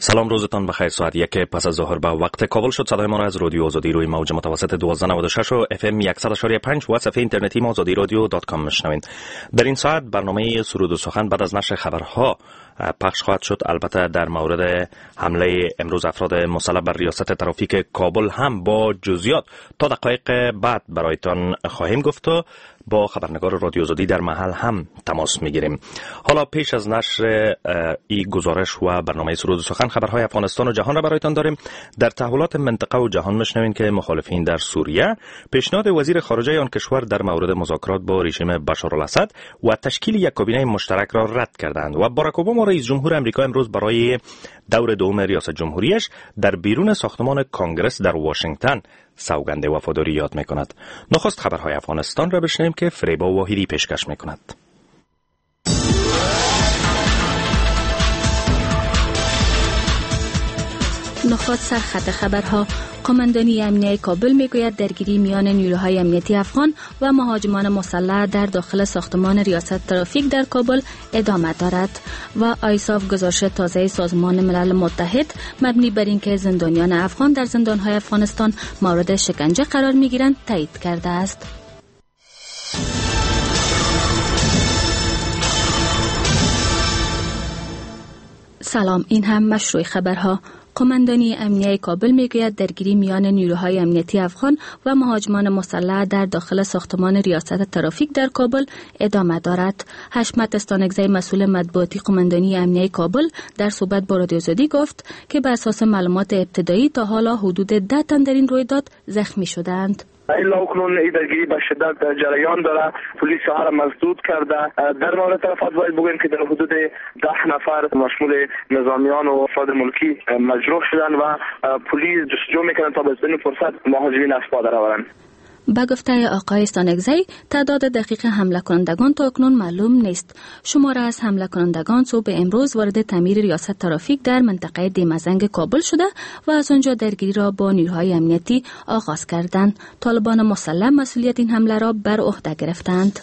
سلام، روزتان بخیر. ساعت 1 پس از ظهر به وقت کابل شد. صدای ما را از رادیو آزادی روی موج متوسط 1296 و اف ام 100.5 و صفحه اینترنتی ما azadirodio.com میشنوید. در این ساعت برنامه سرود و سخن بعد از نشر خبرها پخش خواهد شد. البته در مورد حمله امروز افراد مسلح بر ریاست ترافیک کابل هم با جزئیات تا دقایق بعد برایتان خواهیم گفت و با خبرنگار رادیو آزادی در محل هم تماس میگیریم. حالا پیش از نشر این گزارش و برنامه سرود و سخن خبرهای افغانستان و جهان را برایتان داریم. در تحولات منطقه و جهان میشنویم که مخالفین در سوریه پیشنهاد وزیر خارجه آن کشور در مورد مذاکرات با رژیم بشارالاسد و تشکیل یک کابینه مشترک را رد کردند و باراک اوباما رئیس جمهور آمریکا امروز برای دور دوم ریاست جمهوریش در بیرون ساختمان کانگرس در واشنگتن سوگند وفاداری یاد میکند. نخست خبرهای افغانستان را بشنویم که فریبا واحدی پیشکش میکند. نخست سرخط خبرها. قماندانی امنیتی کابل میگوید درگیری میان نیروهای امنیتی افغان و مهاجمان مسلح در داخل ساختمان ریاست ترافیک در کابل ادامه دارد و آیساف گزارش تازه سازمان ملل متحد مبنی بر اینکه زندانیان افغان در زندانهای افغانستان مورد شکنجه قرار میگیرند تایید کرده است. سلام، این هم مشروع خبرها. قماندانی امنیتی کابل میگوید درگیری میان نیروهای امنیتی افغان و مهاجمان مسلح در داخل ساختمان ریاست ترافیک در کابل ادامه دارد. حشمت استانکزی مسئول مطبوعاتی قماندانی امنیتی کابل در صحبت با رادیو آزادی گفت که بر اساس معلومات ابتدایی تا حالا حدود 10 تن در این رویداد زخمی شدند. الا اکنون این درگیری به شدت جریان داره. پلیس ها را مسدود کرده. در مورد تلفات باید بگویم که در حدود 10 نفر مشمول نظامیان و افراد ملکی مجروح شدند و پلیس جستجو میکنند تا به این فرصت مهاجمین از پا درآورند. با گفته آقای استانکزی تعداد دقیق حمله کنندگان تا اکنون معلوم نیست. شماره از حمله کنندگان صبح امروز وارد تعمیر ریاست ترافیک در منطقه دیمزنگ کابل شده و از آنجا درگیری را با نیروهای امنیتی آغاز کردند. طالبان مسلح مسئولیت این حمله را بر عهده گرفتند.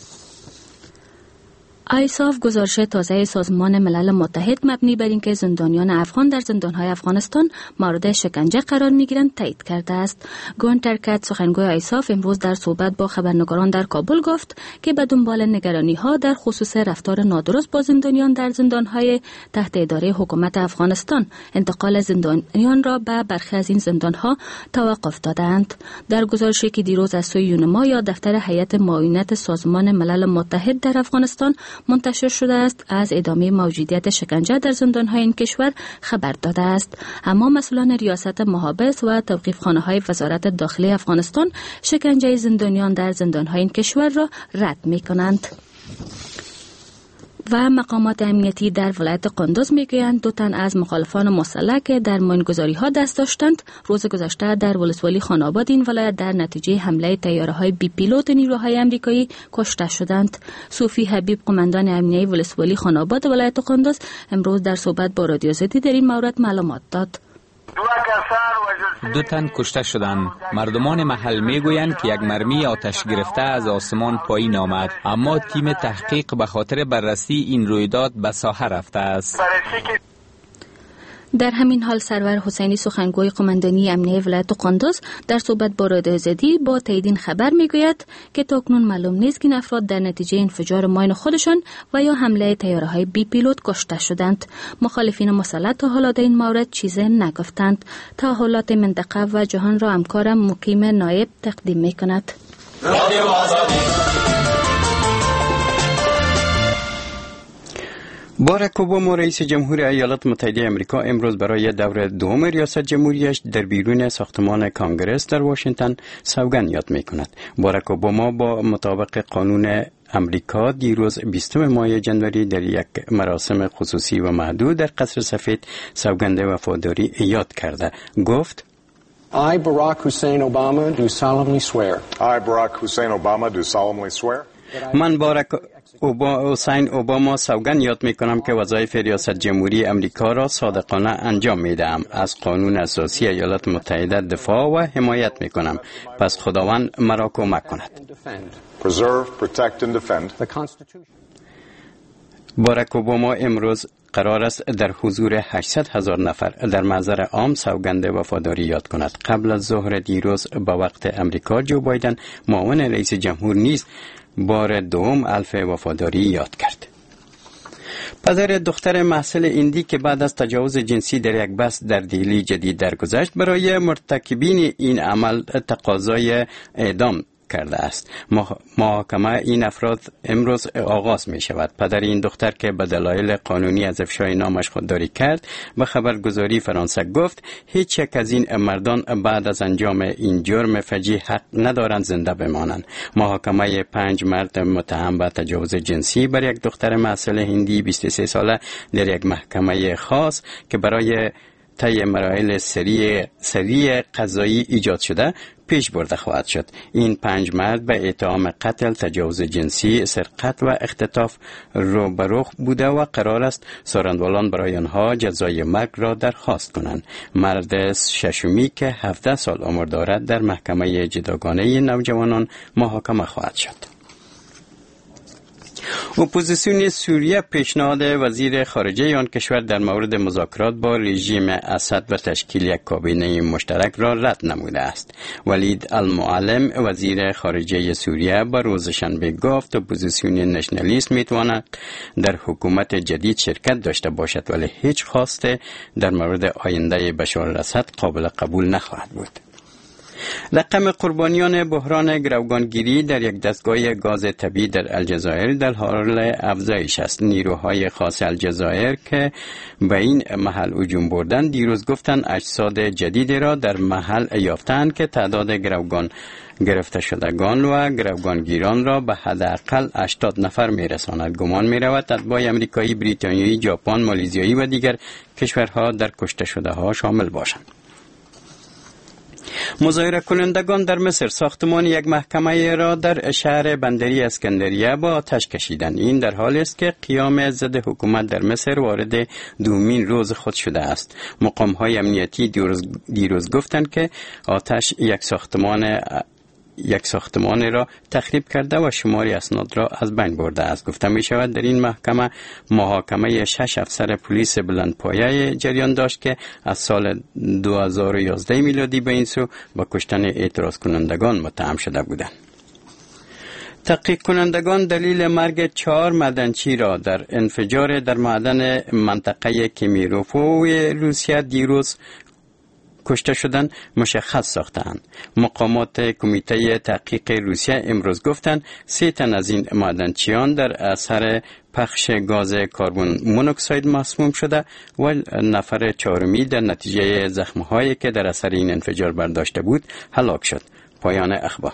آیساف گزارش تازه سازمان ملل متحد مبنی بر اینکه زندانیان افغان در زندانهای افغانستان مورد شکنجه قرار میگیرند تایید کرده است. گونتر کت سخنگوی آیساف امروز در صحبت با خبرنگاران در کابل گفت که به دنبال نگرانی‌ها در خصوص رفتار نادرست با زندانیان در زندانهای تحت اداره حکومت افغانستان انتقال زندانیان را به برخی از این زندانها توقف دادند. در گزارشی که دیروز از سوی یونما یا دفتر هیئت معاونت سازمان ملل متحد در افغانستان منتشر شده است، از ادامه موجودیت شکنجه در زندان‌های این کشور خبر داده است. اما مسئولان ریاست محابس و توقیفخانه‌های وزارت داخلی افغانستان شکنجه زندانیان در زندان‌های این کشور را رد می‌کنند. و مقامات امنیتی در ولایت قندوز میگویند 2 تن از مخالفان مسلح که در ماینگذاری‌ها دست داشتند روز گذشته در ولسوالی خان‌آباد این ولایت در نتیجه حمله طیاره‌های بی پیلوت نیروهای آمریکایی کشته شدند. صوفی حبیب قماندان امنیتی ولسوالی خان‌آباد ولایت قندوز امروز در صحبت با رادیو آزادی در این مورد معلومات داد. 2 تن کشته شدند. مردمان محل میگویند که یک مرمی آتش گرفته از آسمان پایین آمد، اما تیم تحقیق به خاطر بررسی این رویداد به ساحه رفته است. در همین حال سرور حسینی سخنگوی قماندانی امنیتی ولایت قندوز در صحبت با رادیو آزادی با تایید این خبر میگوید که تاکنون معلوم نیست که این افراد در نتیجه انفجار ماین خودشان و یا حمله طیاره‌های بی پیلوت کشته شدند. مخالفین مسلح تا حالا در این مورد چیزی نگفتند. تحولات منطقه و جهان را همکارم مقیم نایب تقدیم میکند. رادیو آزادی. باراک اوباما رئیس جمهور ایالات متحده آمریکا امروز برای دور دوم ریاست جمهوریش در بیرون ساختمان کانگرس در واشنگتن سوگند یاد می‌کند. باراک اوباما با مطابق قانون امریکا دیروز 20 ماه جنوری در یک مراسم خصوصی و محدود در قصر سفید سوگند وفاداری یاد کرده. گفت: I, Barack Hussein Obama, do solemnly swear. I, Barack Hussein Obama, do solemnly swear. من باراک حسین اوباما سوگند یاد میکنم که وظایف ریاست جمهوری امریکا را صادقانه انجام میدهم. از قانون اساسی ایالات متحده دفاع و حمایت میکنم. پس خداوند مرا کمک کند. Preserve, protect and defend. باراک اوباما امروز قرار است در حضور 800,000 نفر در محضر عام سوگند وفاداری یاد کند. قبل از ظهر دیروز به وقت امریکا جو بایدن معاون رئیس جمهور نیز بار دوم حلف وفاداری یاد کرد. پدر دختر محصل هندی که بعد از تجاوز جنسی در یک بس در دهلی جدید درگذشت برای مرتکبین این عمل تقاضای اعدام کرده است. محاکمه این افراد امروز آغاز می شود. پدر این دختر که به دلایل قانونی از افشای نامش خودداری کرد به خبرگزاری فرانسه گفت هیچ یک از این مردان بعد از انجام این جرم فجیع حق ندارند زنده بمانند. محاکمه 5 مرد متهم به تجاوز جنسی بر یک دختر محصل هندی 23 ساله در یک محکمه خاص که برای طی مراحل سری قضایی ایجاد شده پیش برده خواهد شد. این 5 مرد به اتهام قتل، تجاوز جنسی، سرقت و اختطاف روبرو بوده و قرار است سارندوالان برای آنها جزای مرگ را درخواست کنند. مرد ششمی که 17 سال عمر دارد در محکمه جداگانه نوجوانان محاکمه خواهد شد. اپوزیسیون سوریه پیشنهاد وزیر خارجه آن کشور در مورد مذاکرات با رژیم اسد و تشکیل یک کابینه مشترک را رد نموده است. ولید المعلم وزیر خارجه سوریه به روز شنبه گفت اپوزیسیون نشنالیست میتواند در حکومت جدید شرکت داشته باشد ولی هیچ خواسته در مورد آینده بشار الاسد قابل قبول نخواهد بود. رقم قربانیان بحران گروگانگیری در یک دستگاه گاز طبیعی در الجزایر در حال افزایش است. نیروهای خاص الجزایر که به این محل هجوم بردند دیروز گفتند اجساد جدیدی را در محل یافتند که تعداد گروگان گرفته شدگان و گروگانگیران را به حداقل 80 نفر میرساند. گمان میرود اتباع امریکایی، بریتانیایی، ژاپن، مالزیایی و دیگر کشورها در کشته شده ها شامل باشند. مظاهره کنندگان در مصر ساختمان یک محکمه را در شهر بندری اسکندریه با آتش کشیدند. این در حالی است که قیام ضد حکومت در مصر وارد دومین روز خود شده است. مقام‌های امنیتی دیروز گفتند که آتش یک ساختمان را تخریب کرده و شماری اسناد را از بین برده است. گفته می شود در این محاکمه 6 افسر پلیس بلندپایه جریان داشت که از سال 2011 میلادی به این سو با کشتن اعتراض کنندگان متهم شده بودند. تحقیق کنندگان دلیل مرگ 4 معدنچی را در انفجار در معدن منطقه کمیروفو روسیه دیروز کشته شدن مشخص ساختند. مقامات کمیته تحقیق روسیه امروز گفتند 3 تن از این معدنچیان در اثر پخش گاز کربن مونوکساید مسموم شده و نفر 4می در نتیجه زخم‌هایی که در اثر این انفجار برداشته بود هلاک شد. پایان اخبار.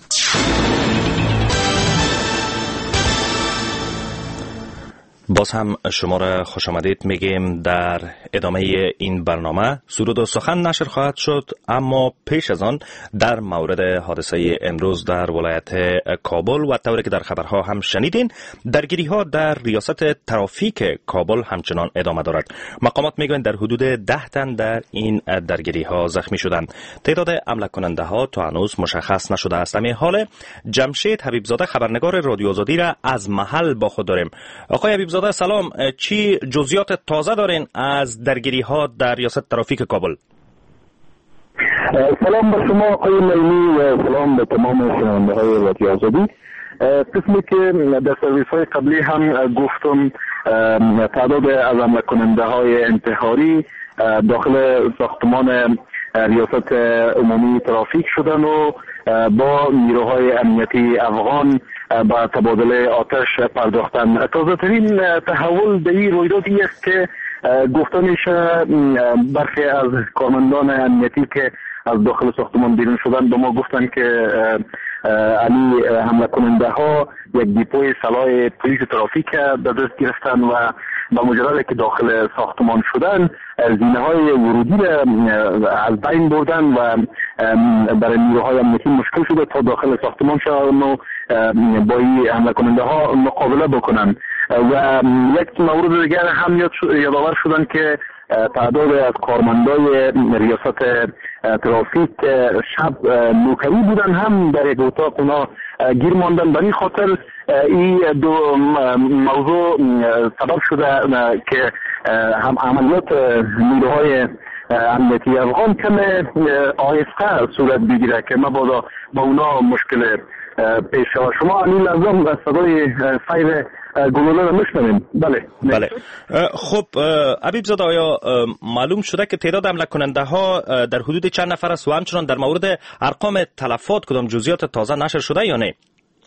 باز هم شما را خوش آمدید میگیم. در ادامه این برنامه سرود و سخن نشر خواهد شد، اما پیش از آن در مورد حادثه امروز در ولایت کابل و طوری که در خبرها هم شنیدین درگیری ها در ریاست ترافیک کابل همچنان ادامه دارد. مقامات میگویند در حدود 10 تن در این درگیری ها زخمی شدند. تعداد حمله کننده ها تا هنوز مشخص نشده است. همین حال جمشید حبیبزاده خبرنگار رادیو آزادی را از محل با خود داریم. آقای حبیبزاده سلام، چی جزئیات تازه دارین از درگیری ها در ریاست ترافیک کابل؟ سلام به شما آقای لیلی و سلام به تمام شنونده های رادیو آزادی. قسمی که در سرویس های قبلی هم گفتم تعداد از حمله کننده های انتحاری داخل ساختمان ریاست عمومی ترافیک شدن و با نیروهای امنیتی افغان با تبادل آتش پرداختن. تازه ترین تحول در این رویدادی است که گفته میشه برخی از کارمندان امنیتی که از داخل ساختمان بیرون شدن به ما گفتن که علی حمله کننده ها یک دیپوی سلاح پلیس ترافیک در دست گرفتن و با مجرد که داخل ساختمان شدن زینه های ورودی از بین بردن و برای نیروهای امنیتی مشکل شده تا داخل ساختمان شدن و با این حمله کننده ها مقابله بکنن. و یک مورد دیگر هم یادآور شدن که تعداد از کارمندای ریاست ترافیک شب نوکری بودن هم در یک اتاق اونا گیر ماندن. برای خاطر این دو موضوع سبب شده که هم عملیات نیروهای امنیتی افغان کم آهسته صورت بگیره که مبادا با اونا مشکل پیش شود. شما این لحظه صدای فیر گلوله رو میشنوین؟ بله. خب حبیب زاده، آیا معلوم شده که تعداد حمله کننده ها در حدود چند نفر است و همچنان در مورد ارقام تلفات کدام جزئیات تازه نشر شده یا نه؟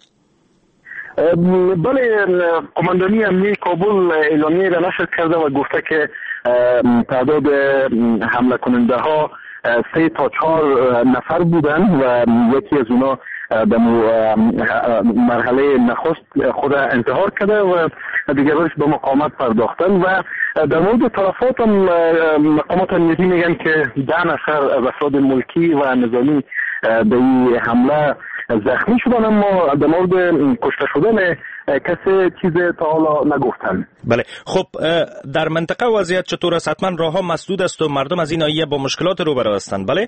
بله، قماندانی امنیه کابل اعلامیه را نشر کرده و گفته که تعداد حمله کننده ها 3 تا 4 نفر بودن و یکی از اونا در مرحله نخست خود انتحار کرده و دیگرش به مقاومت پرداختن. و در مورد تلفات هم مقامات امنیتی میگن که 10 نفر از افراد ملکی و نظامی به این حمله زخمی شدن، اما در مورد کشته شدن کسی چیز تا حالا نگفتن. بله. خب در منطقه وضعیت چطور است؟ حتما راه‌ها مسدود است و مردم از این ناحیه با مشکلات روبرو هستند. بله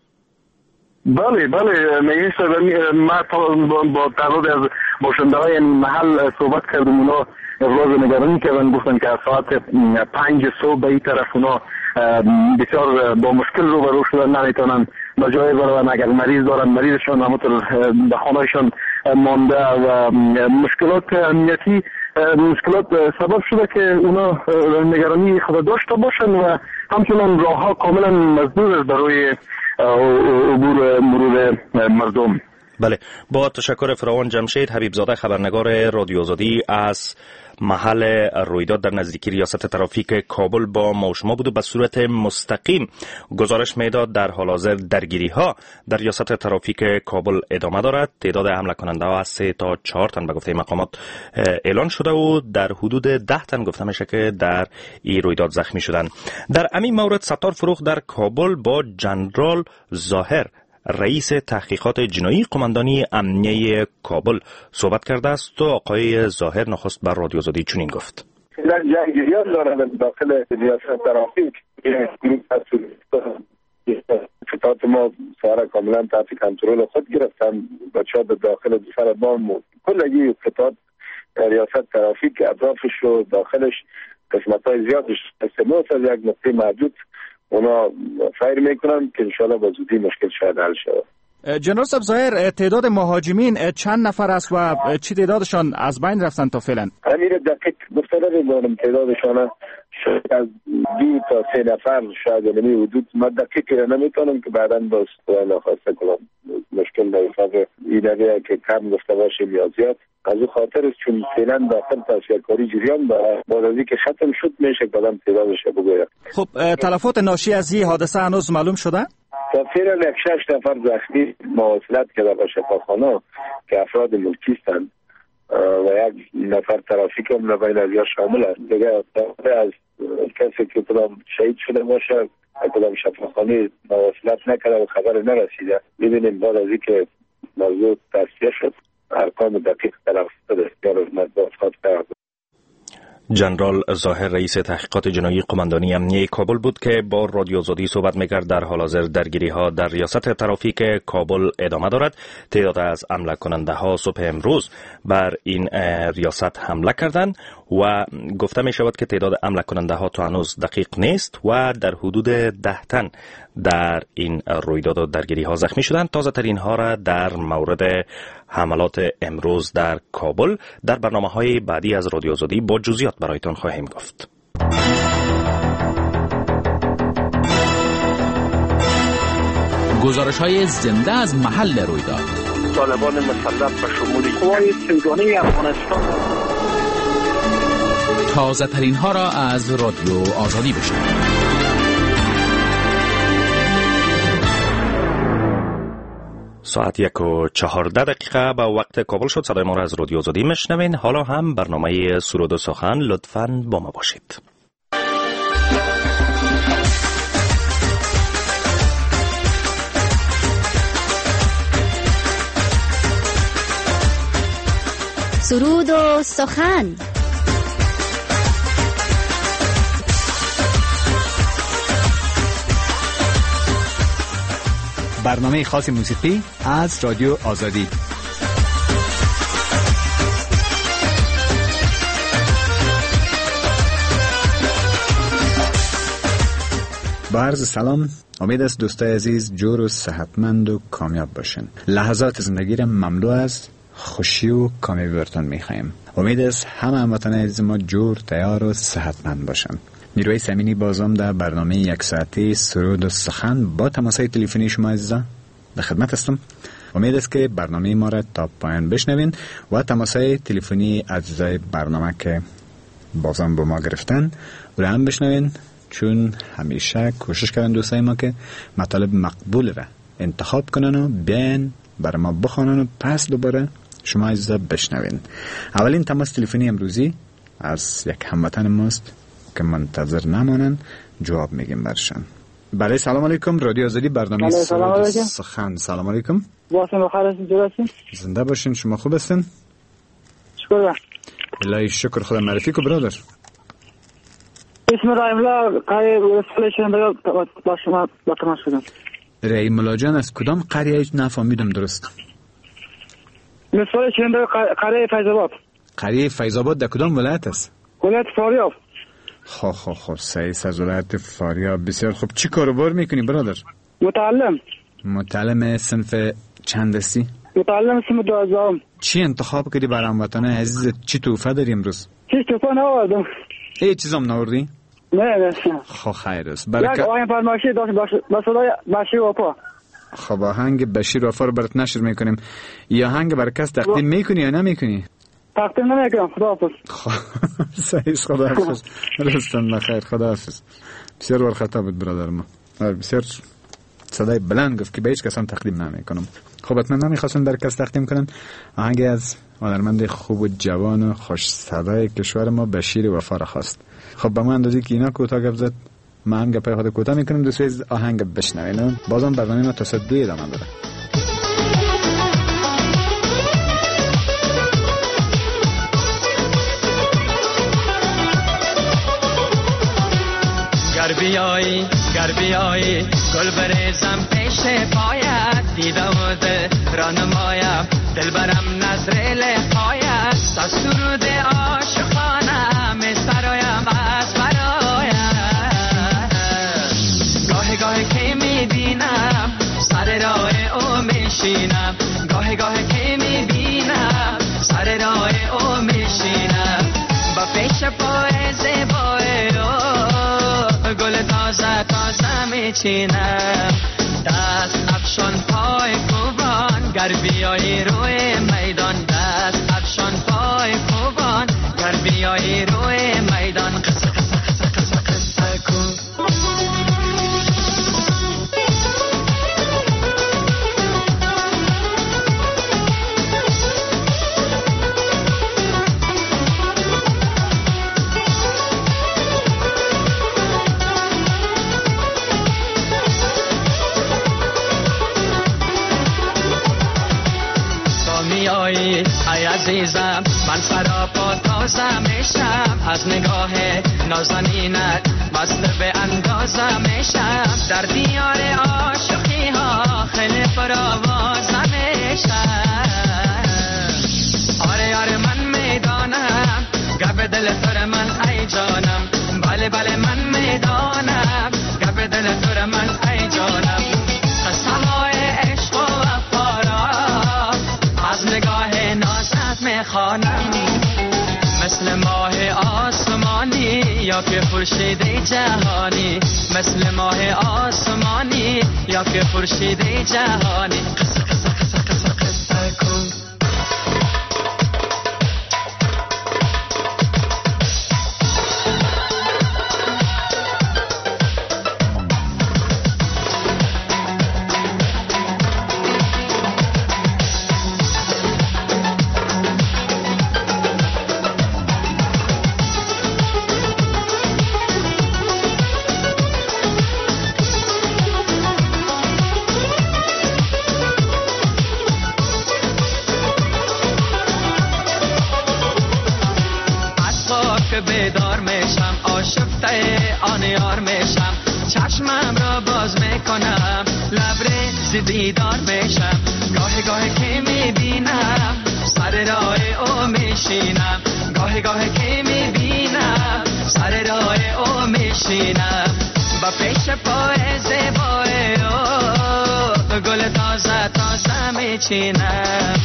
ما با تعداد از باشنده‌های محل صحبت کردم. اونا ابراز نگرانی کردن، گفتن که از ساعت 5 صبح به این طرف اونا بسیار با مشکل روبرو شدن، نمیتونن به جای برون. اگر مریض دارن مریضشان همونطور به خانهشان مانده و مشکلات امنیتی مشکلات سبب شده که اونا نگرانی خود داشته باشن و همچنان راهها کاملا مسدود است برای عبور مرور مردم. بله، با تشکر فراوان جمشید حبیب زاده، خبرنگار رادیو آزادی از محل رویداد در نزدیکی ریاست ترافیک کابل با ما و شما بود و به صورت مستقیم گزارش میداد. در حال حاضر درگیری ها در ریاست ترافیک کابل ادامه دارد. تعداد حمله کننده ها از 3 تا 4 تن به گفته مقامات اعلان شده و در حدود 10 تن گفته میشه که در این رویداد زخمی شدند. در همین مورد ستار فروخ در کابل با جنرال ظاهر رئیس تحقیقات جنایی قماندانی امنیه کابل صحبت کرده است و آقای ظاهر نخست بر رادیو آزادی چنین گفت: جنگ جریان دارد داخل ریاست ترافیک. فتات ما سواره کاملا تحت کنترل خود گرفتن. بچه‌ها داخل دوسر بام کلگی فتات ریاست ترافیک اطرافش و داخلش قسمت‌های زیادش استماس از یک نقطه محدود اونا فایر میکنن که انشالله با زودی مشکل شاید حل شود. جنرال صاحب ظاهر، تعداد مهاجمین چند نفر است و چی تعدادشان از بین رفتن تا فعلا؟ امیر دقیق گفته نمیدونم تعدادشان، شاید از 2 تا 3 نفر شاید نمی حدود. من دقیق نمیتونم که بعداً باز نخواسته کنم مشکل در حساب ایده‌ای که کم گفته باشیم یا زیاد. از او خاطر است چون فعلا داخل تصفیه‌کاری جریان داره. بعد از اینکه ختم شد میشه بعداً تعدادش بگویم. خب تلفات ناشی از این حادثه هنوز معلوم شده؟ تفسیراً 6 نفر زخمی مواصلت کرده به شفاخانه که افراد ملکی هستند و 1 نفر ترافیک هم بین از یا شامل است. دیگه از کسی که کدام شهید شده باشه کدام شفاخانه مواصلت نکرده و خبر نرسیده. ببینیم بعد از اینکه موضوع تصفیه شد ارقام دقیق تلفات دستیار از مطبوعات خواهد کرد. جنرال ظاهر رئیس تحقیقات جنایی قماندانی امنیه کابل بود که با رادیو آزادی صحبت می‌کرد. در حال حاضر درگیری ها در ریاست ترافیک کابل ادامه دارد. تعداد از حمله کننده ها صبح امروز بر این ریاست حمله کردند و گفته می شود که تعداد حمله کننده ها تا هنوز دقیق نیست و در حدود 10 تن در این رویداد و درگیری ها زخمی شدند. تازه ترین ها را در مورد حملات امروز در کابل در برنامه‌های بعدی از رادیو آزادی با جزئیات برایتان خواهیم گفت. گزارش‌های زنده از محل رویداد. طالبان مسلط به شمول قوای سیگانه افغانستان. تازه ترین ها را از رادیو آزادی بشنوید. ساعت 1:14 به وقت کابل شد. صدای ما را از رادیو آزادی میشنوین. حالا هم برنامه سرود و سخن، لطفاً با ما باشید. سرود و سخن. برنامه خاص موسیقی از رادیو آزادی. با عرض سلام، امید است دوستای عزیز جور و صحتمند و کامیاب باشین. لحظات زندگی را مملو از خوشی و کامیابی براتون می‌خوایم. امید است همه هموطنان عزیز ما جور، تیار و صحتمند باشن. نیروی سمینی بازم در برنامه یک ساعته سرود و سخن با تماس‌های تلفنی شما عزیزان در خدمت هستم. امید است که برنامه ما را تا پایان بشنوین و تماس‌های تلفنی اجزای برنامه که بازم با ما گرفتن و هم بشنوین، چون همیشه کوشش کردن دوستای ما که مطالب مقبول را انتخاب کنن و بیان برای ما بخوانن و پس دوباره شما عزیزا بشنوین. اولین تماس تلفنی امروزی از یک هموطن ماست که منتظر نمانن، جواب میگیم برشان. بله، سلام علیکم، رادیو آزادی، برنامه سرود سخن. سلام علیکم. واسم بخیر هستین؟ جور هستین؟ زنده باشین. شما خوب هستین؟ شکر. الهی شکر. خدا معرفی کو برادر. اسم رحیم الله قریه رسالشون با شما با تماس شدم. رحیم الله جان از کدام قریه؟ هیچ نفهمیدم درست. رسالشون قریه فیض‌آباد. قریه فیض‌آباد در کدام ولایت است؟ ولایت فاریاب. خب سعید از ولایت فاریاب. بسیار خوب. چی کاروبار میکنی برادر؟ متعلم صنف چند هستی؟ متعلم صنف 12. چی انتخاب کردی برای هموطنان عزیز؟ چی تحفه داری امروز؟ هیچ تحفه نآوردم. هیچ چیزام نآوردی؟ نه. خب خیر است. یک آهنگ فرمایشی داشت با صدای بشیر وفا. خب آهنگ بشیر وفا رو برات نشر میکنیم. یا آهنگ برای کس تقدیم میکنی یا نمیکنی؟ تقدیم نمیکنم. خداحافظ. سعید خداحافظ. رستم بخیر. خداحافظ. بسیار ورخطا بود برادر ما. بسیار صدای بلند گفت که به هیچ کس هم تقدیم نمیکنم. خب حتما نمیخواستن برای کس تقدیم کنن. آهنگ از هنرمند خوب و جوان و خوش صدای کشور ما بشیر وفا را خواست. خب به من اندازی که اینا کوتاه گپ زد، من هم گپای خود کوتاه میکنم. دوستای آهنگ بشنوین. بازم برنامه ما تا ساعت 2 ادامه داره. گر بیایی گل بریزم پیش پایت، دیده و دل را نمایم، دل برم نظر لقایت، تا سرود عاشقانه می سرایم از برایت. گاهی که می بینم سر راه او می شینم، گاهی که می بینم سر راه او می شینم، با پیش پای زیبای گل تازه میچینم، دست افشان پای کوبان گر بیایی روی میدان، دست افشان پای کوبان گر بیایی روی میدان، قصه کن. ای عزیزم من سراپا تازه میشم، از نگاه نازنینت مست به اندازه میشم، در دیار عاشقی ها خیلی پروازه میشم. آره من میدانم گپ دل تو من ای جانم، بله من میدانم گپ دل تو من ای جانم، قصه های عشق و وفا را از نگاه نازت میخوانم، مثل ماه آسمانی یا که خورشید جهانی، مثل ماه آسمانی یا که خورشید جهانی، قصه کن. روزی بیدار بشم. گاهی گاهی که میبینم سر راه او میشینم، گاهی گاهی که میبینم سر راه او میشینم، با پیش پای زیبای او گل تازه تازه میچینم.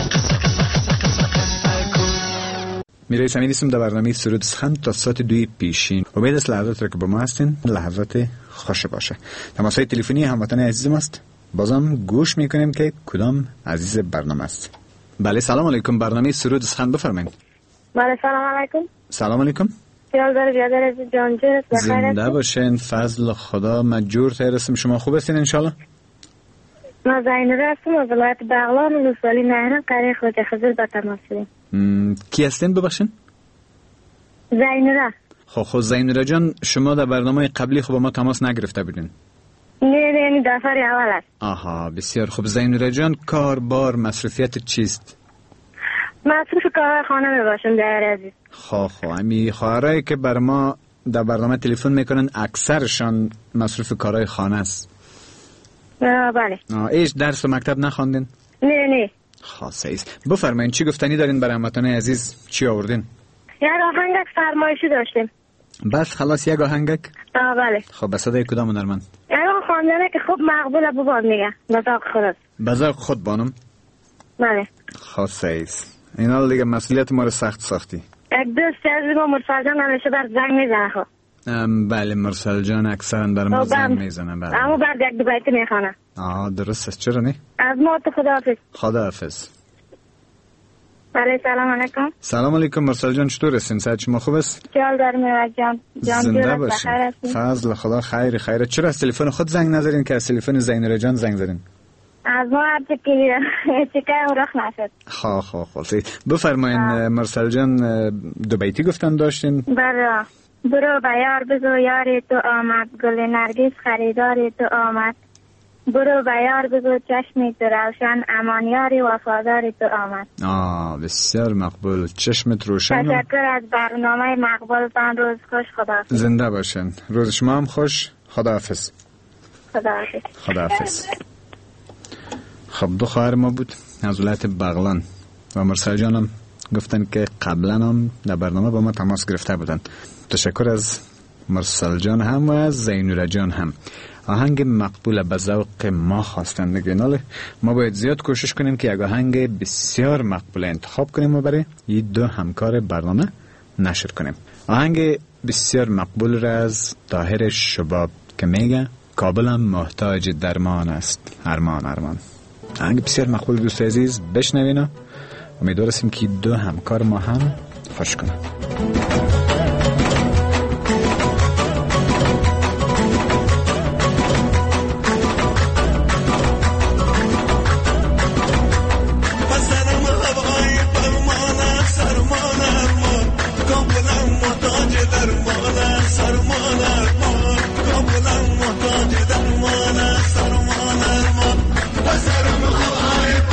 میرای سمید اسم در برنامه سرود سخن تا ساعت 2 پیشین. امید است لحظات را که با ما هستین لحظات خوش باشه. تماسهای تلفنی هموطن عزیز ماست. بازم گوش میکنیم که کدام عزیز برنامه است. بله سلام علیکم، برنامه سرود سخن بفرمایید. بله سلام علیکم. سلام علیکم. خیال داره بیادر از جان جرس بخیر زنده باشین، فضل خدا مجور تیرسم. شما خوب هستین انشالله؟ ما زینوره هستم از ولایت بغلان و لسوالی مهران قریه خواجه خضر با تماس شدیم. کی هستین ببخشین؟ زینوره. خب زینوره جان، شما در برنامه قبلی خب ما تماس نگرفته بودین؟ نه یعنی دفعه اول است. آها بسیار خوب. زینوره جان کار بار مصروفیت چیست؟ مصروف کارهای خانه می باشم در عزیز. خب امی خواهرایی که بر ما در برنامه تلفن میکنن اکثرشان مصروف کارهای خانه است. بله. ایش درس و مکتب نخواندین؟ نه. خاصه ایست. بفرمایین چی گفتنی دارین برای هموطنان عزیز؟ چی آوردین؟ یک آهنگک فرمایشی داشتیم. بس خلاص یک آهنگک؟ بله. خب به صدای کدام هنرمند؟ یک خواندنه که خوب مقبوله ببان میگه. بذاق خود. بذاق خود بانم؟ بله. خاصه ایست. اینا دیگه مسئولیت ما رو سخت ساختی. یک دوست عزیز ما مرسل جان همیشه بر زنگ میزنه خب. بله مرسل جان اکثرا بر ما زنگ میزنه. بله. اما بعد یک دو بیتی میخوانه. درست است. چرا نه؟ از ما تو خداحافظ. خداحافظ. بله سلام علیکم. سلام علیکم مرسل جان، چطور هستین؟ صحت شما خوب است؟ خیال دارم میرد جان زنده باشین. فضل خدا خیره. چرا از تلفن خود زنگ نزدین که از تلفن زینوره جان زنگ زدین؟ از ما هر چکه رخ نشد. خب بفرمایین مرسل جان، دو بیتی گفتن داشتین؟ بله. برو بیار بزو یاری تو آمد، گل نرگس خریداری تو آمد. برو بیار بزو چشمی تو روشن، امانیاری وفاداری تو آمد. بسیار مقبول. چشمت روشن. تشکر از برنامه مقبولتان. روز خوش. خداحافظ. زنده باشین. روز شما هم خوش. خداحافظ. خداحافظ. خب دو خواهر ما بود از ولایت بغلان و مرسل جانم گفتن که قبلا هم در برنامه با ما تماس گرفته بودن. تشکر از مرسل جان هم و از زینوره جان هم. آهنگ مقبول به ذوق ما خواستن نگیناله. ما باید زیاد کوشش کنیم که یک آهنگ بسیار مقبول انتخاب کنیم و برای این دو همکار برنامه نشر کنیم. آهنگ بسیار مقبول را از طاهر شباب که میگه کابلم محتاج درمان است. ارمان. آهنگ بسیار مقبول دوست عزیز، بشنوین. امیدوار هستیم که دو همکار ما هم خوش کنن.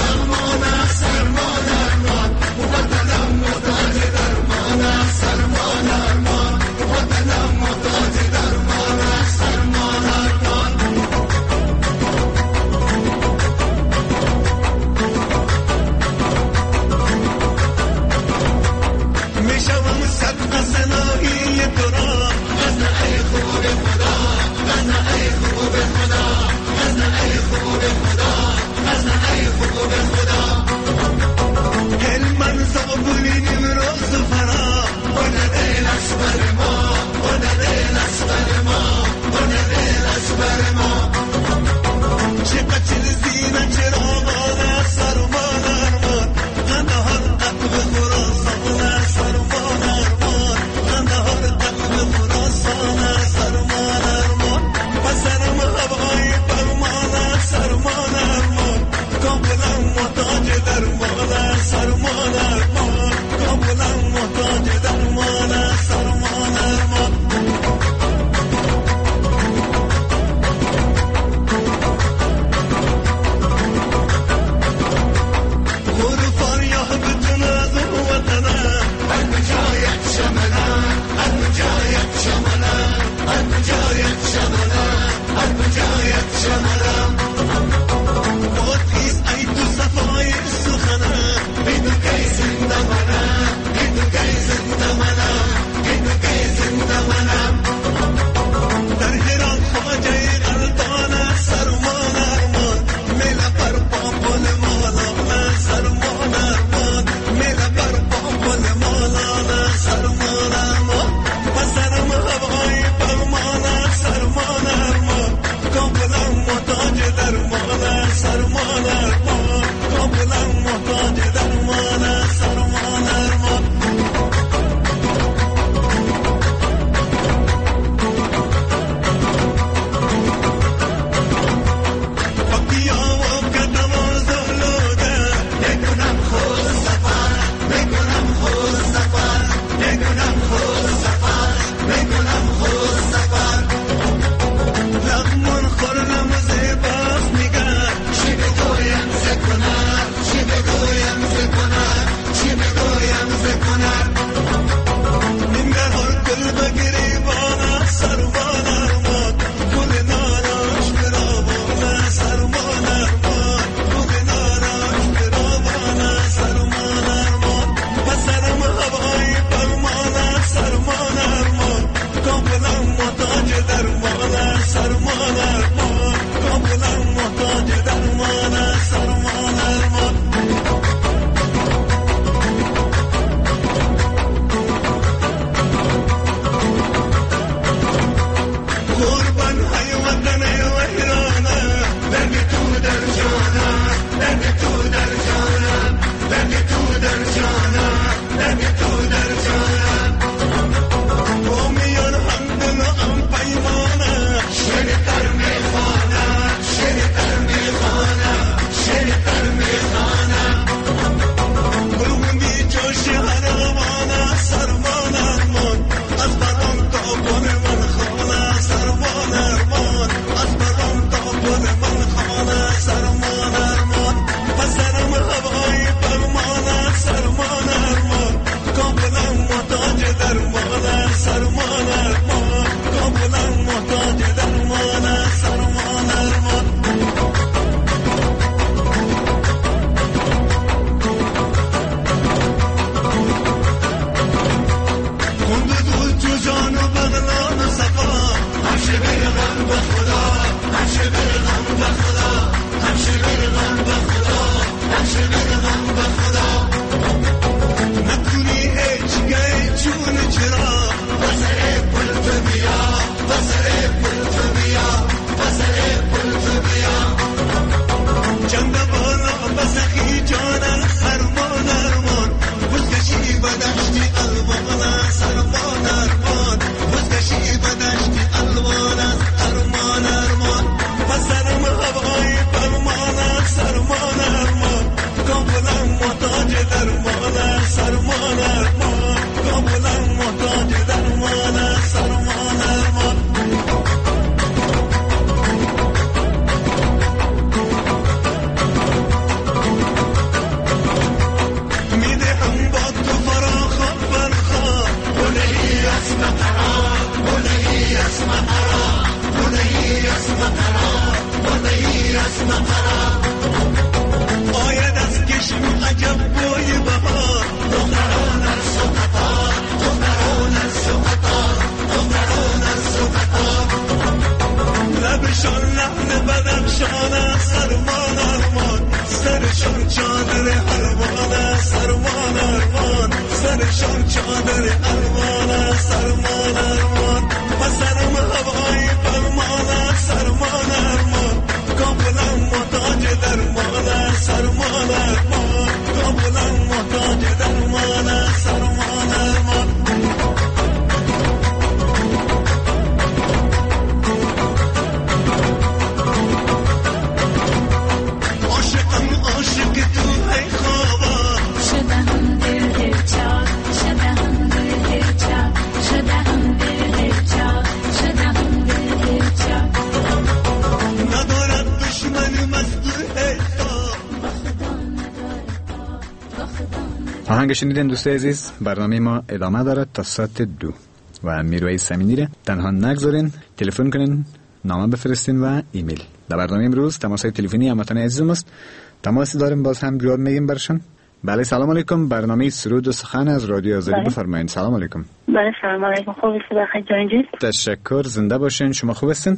سرمان آهنگ شنیدین دوستای عزیز، برنامه ما ادامه دارد تا ساعت 2 و میرویس سمینی را تنها نگذارین، تلفن کنین، نامه بفرستین و ایمیل. در برنامه امروز تماس‌های تلفنی هموطن عزیزم است. تماس داریم، باز هم جواب میگیم برشان. بله سلام علیکم، برنامه سرود و سخن از رادیو آزادی بفرمایید. سلام علیکم. بله سلام علیکم، خوب است بخیر جانجی؟ تشکر، زنده باشین. شما خوب هستین؟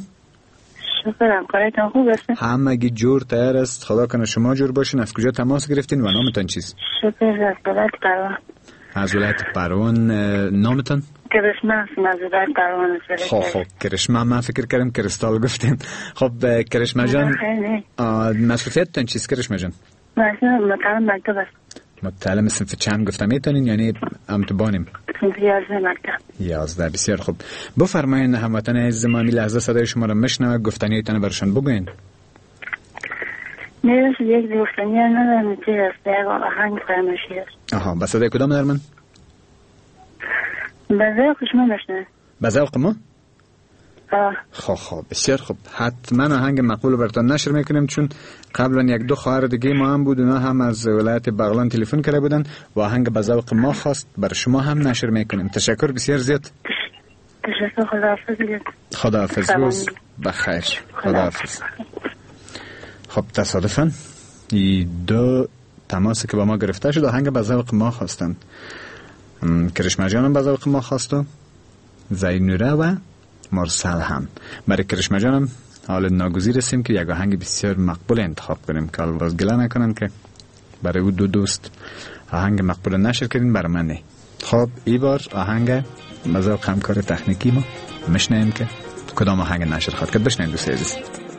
شکرم، کارتون خوب است؟ همگی جور تیار است، خدا کنه شما جور باشین. از کجا تماس گرفتین و نامتان چیست؟ شکر، از ولایت پروان. از ولایت پروان. نامتان؟ کرشمه از ولایت پروان. خب کرشمه، من فکر کردم کرستال گفتین. خب کرشمه جان، مسئولیتتان چیست کرشمه جان؟ متعلم مکتب است. متعلم صنف چند گفتم میتونین، یعنی امتبانیم؟ صنف 11 مکتب. 11. بسیار خوب. بفرمایین هموطن عزیز ما لحظه صدای شما را میشنوه، گفتنیتان برشان بگوین. میرس یک گفتنی ندارم، چیز است، یک آهنگ فرمایشی است. آها، به صدای کدام در من؟ به ذوق شما نشنه. به ذوق ما؟ خب بسیار خوب. حتما آهنگ مقبول براتون نشر میکنیم، چون قبلا یک دو خواهر دیگه ما هم بود، اونا هم از ولایت بغلان تلفن کرده بودن و آهنگ به ذوق ما خواست، بر شما هم نشر میکنیم. تشکر بسیار زیاد. تشکر، خداحافظ. خداحافظ، روز بخیر. خداحافظ. خب تصادفاً این دو تماسی که با ما گرفته شد آهنگ به ذوق ما خواستن. کرشمه جانم به ذوق ما خواست و زینوره و مرسل هم. برای کرشمه جانم حال ناگزیر هستیم که یک آهنگ بسیار مقبول انتخاب کنیم که الواز گله نکنن که برای او دو دوست آهنگ مقبول نشر کردین، برای من نه. خب این بار آهنگ به ذوق همکار تکنیکی ما میشنیم که کدام آهنگ نشر خواهد کرد؟ بشنوید دوستای عزیز.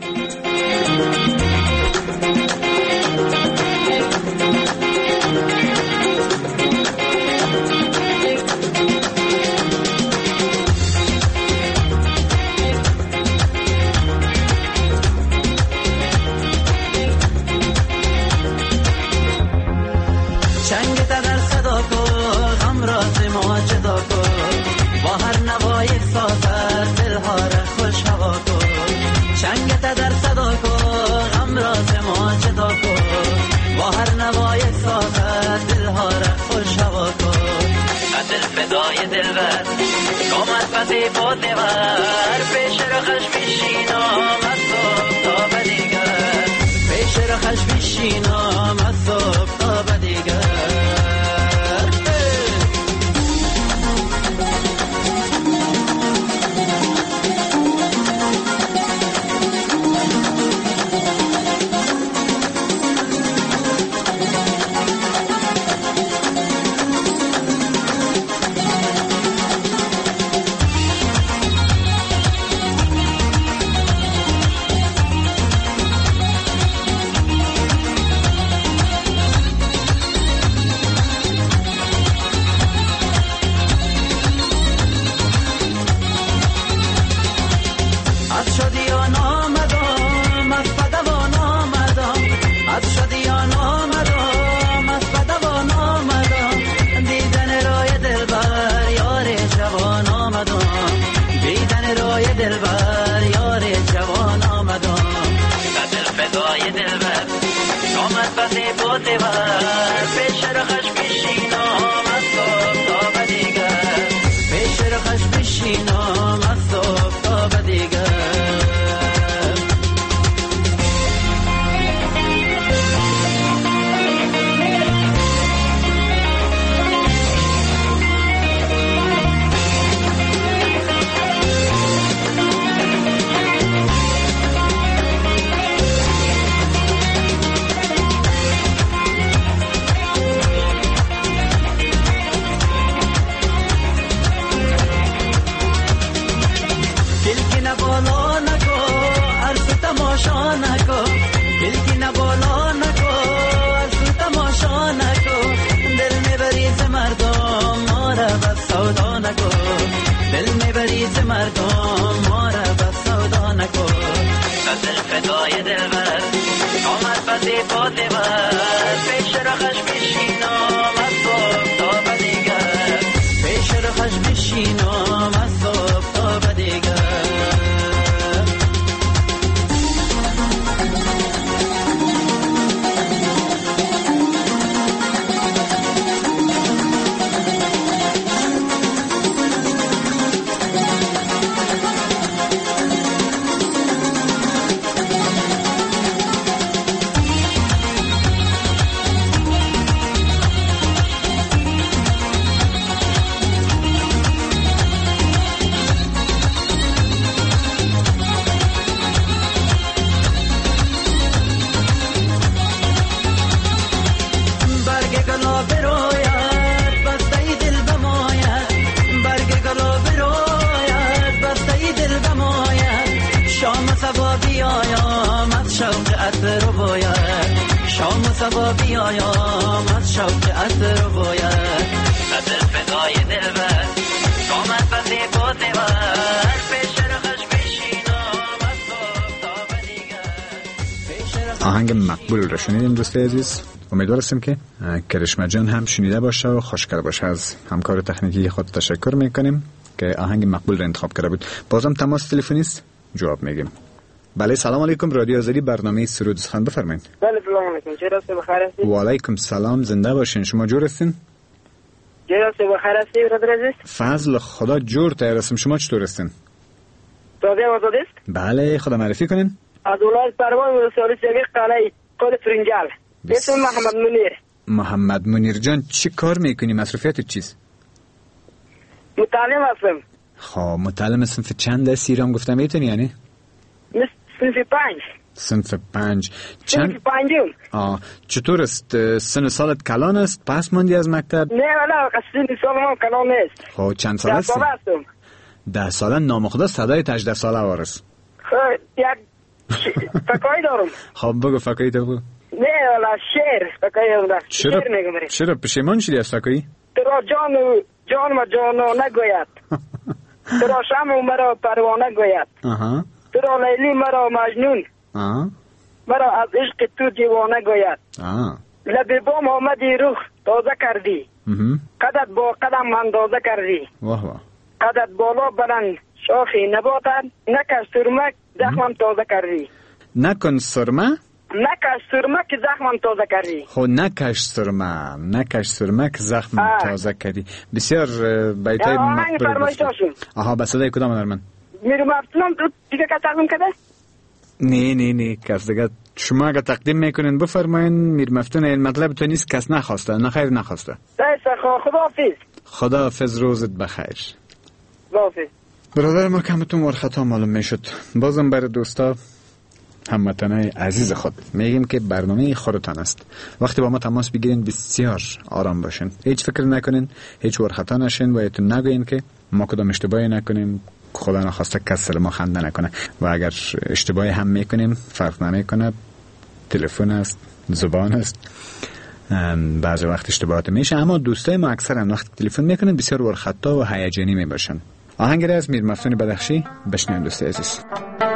آهنگ مقبول رو شنیدیم دوستای عزیز. امیدوار هستم که کرشمه جان هم شنیده باشه و خوشگل باشه. از همکار تکنیکی خود تشکر میکنیم که آهنگ مقبول رو انتخاب کرده بود. بازم تماس تلفنی است، جواب میگیم. بله سلام علیکم، رادیو آزادی برنامه سرود سخن بفرمایید. بله سلام علیکم، چرا بخیر هستید؟ و علیکم سلام، زنده باشین. شما جور هستین؟ چرا بخیر هستید برادر عزیز؟ فضل خدا جور تیار هستم. شما چطور هستین؟ تازه آزاد است؟ بله خدا معرفی کنین. از ولایت پروان ولسوالی سیاقی قلعه خود فرنجال. اسم محمد منیر. محمد منیر جان چی کار میکنی؟ مصروفیتت چیست؟ متعلم هستم. خب متعلم صنف چند است ایران گفتم میتونی یعنی؟ صنف 5. صنف 5. صنف 5. چطور است؟ سن سالت کلان است؟ پس ماندی از مکتب؟ نه سن سال من کلان نیست. خب چند سال هستی؟ 10 ساله نامخدا صدای 18 ساله وارس. خب یک فکایی دارم. خب بگو فکایی تو بگو. نه والا شعر فکایی دارم. شعر میگم. چرا پشیمان شدی از فکایی؟ تو را جان و جانانه گوید. تو را شمع مرا پروانه گوید. تو را لیلی مرا مجنون. مرا از عشق تو دیوانه گوید. لب بام آمدی روح تازه کردی. قدت با قدم اندازه کردی. واه واه. قدت بالا بلند شاخی نباتن نکش سرمک زخمم تازه کردی. نکن سرمه؟ نکش سرمک زخمم تازه کردی. خب نکش سرمک زخم تازه کردی. بسیار بیتای مقبول گفت. آها به صدای کدام هنرمند؟ میرم افتونم تو دیگه که تقدیم کده؟ نه کس دیگه شما اگه تقدیم میکنین بفرمایین. میر مفتون این مطلب تو نیست، کس نخواسته. نخیر نخواسته. خداحافظ روزت بخیر. خداحافظ. برادر ما کمتون ورخطا معلوم میشد. بازم برای دوستا هموطنای عزیز خود میگیم که برنامه خودتان است. وقتی با ما تماس بگیرین بسیار آرام باشین، هیچ فکر نکنین، هیچ ورخطا نشین و ایتون نگوین که ما کدام اشتباهی نکنیم، خدا نخواسته کس سر ما خنده نکنه. و اگر اشتباهی هم میکنیم فرق نمیکنه، تلفن است، زبان است، بعضی وقت اشتباهات میشه. اما دوستای ما اکثرا وقتی تلفن میکنن بسیار ورخطا و هیجانی میباشن. آهنگی از میر مفتون بدخشی بشنویم دوستای عزیز.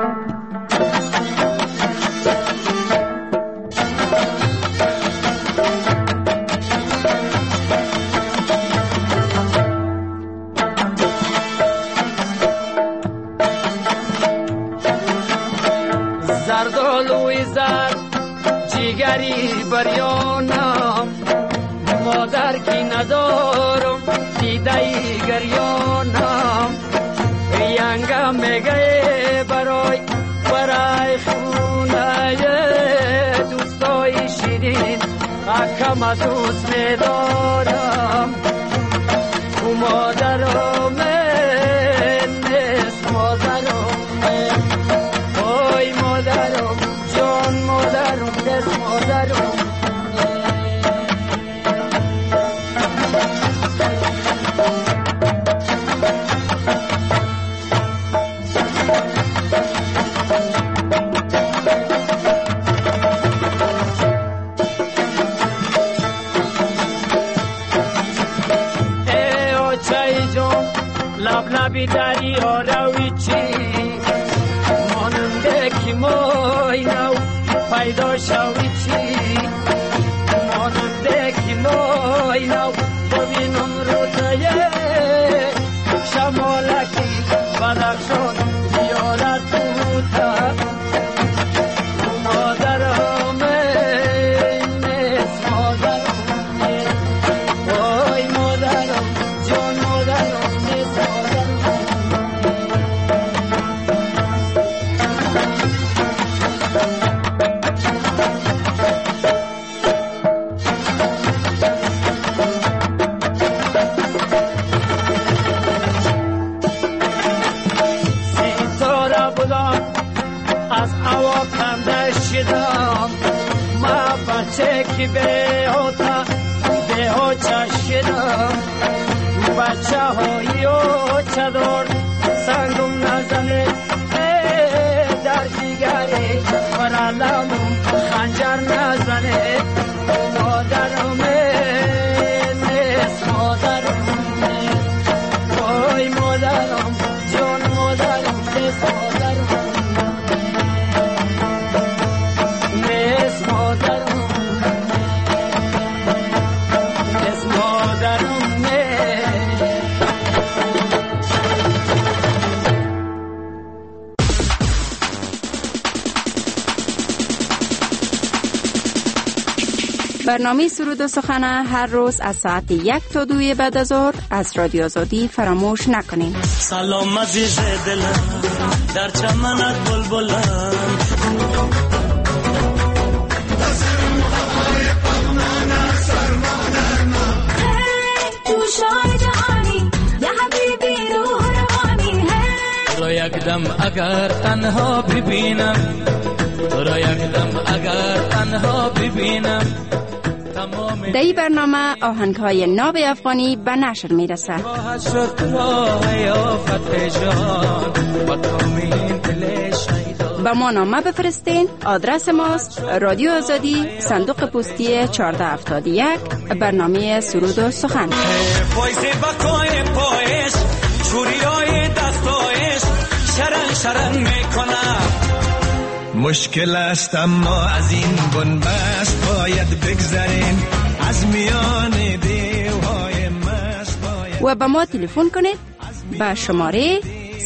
زردالوی زرد جیگری بریانم مادر کی ندارم دیدهی گریانم ینگم میگه برای خونه دوستای شیرین اکم دوست میدارم او مادرم نیست مادرم وای مادرم جان مادرم دست مادرم لبی دریا روی چی ماننده که مای نو پیدا شوی چی ماننده که مای نو ببینم روزه شمالکی بدخشان بیارد بوده مادرم نیست مادرم وای مادرم جان مادرم که به ها چشیدم بچه های او چدار سنگم نزنه در دیگری فرالمون خنجر نزنه مادرم نیست مادرم وای مادرم جان مادرم نیست مادرم نیست مادرم برنامه سرود و سخن هر روز از ساعت 1 تا 2 بعد از ظهر از رادیو آزادی فراموش نکنید. سلام عزیز دلم در چمنت بلبلم را یک دم اگر تنها ببینم را یک دم اگر تنها ببینم در این برنامه آهنگ‌های ناب افغانی به نشر میرسه. با ما نامه بفرستین. آدرس ماست رادیو آزادی، صندوق پستی 1471، برنامه سرود و سخن. مشکل است اما از این بنبست باید بگذرین، از میان دیوهای مست باید. و به ما تلفن کنید به شماره